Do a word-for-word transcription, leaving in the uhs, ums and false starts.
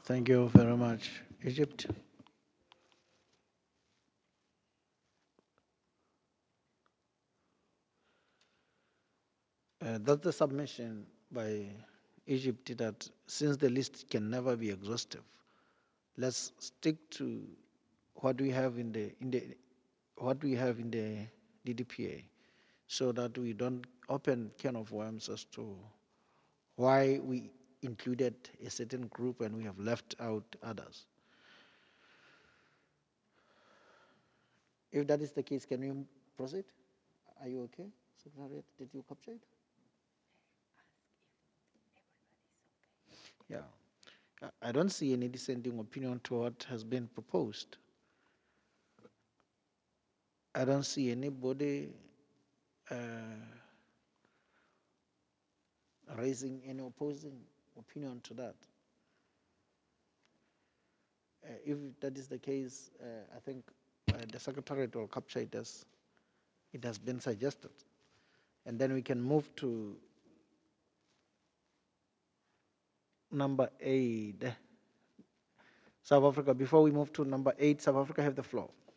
Thank you very much. Egypt, uh, that's the submission by Egypt that since the list can never be exhaustive, let's stick to what we have in the in the what we have in the D D P A, so that we don't open can of worms as to why we included a certain group and we have left out others. If that is the case, can we proceed? Are you okay, Secretariat? Did you capture it? Yeah. I I don't see any dissenting opinion to what has been proposed. I don't see anybody uh, raising any opposing opinion to that. Uh, if that is the case, uh, I think uh, the Secretariat will capture it as it has been suggested. And then we can move to number eight. South Africa, before we move to number eight, South Africa have the floor.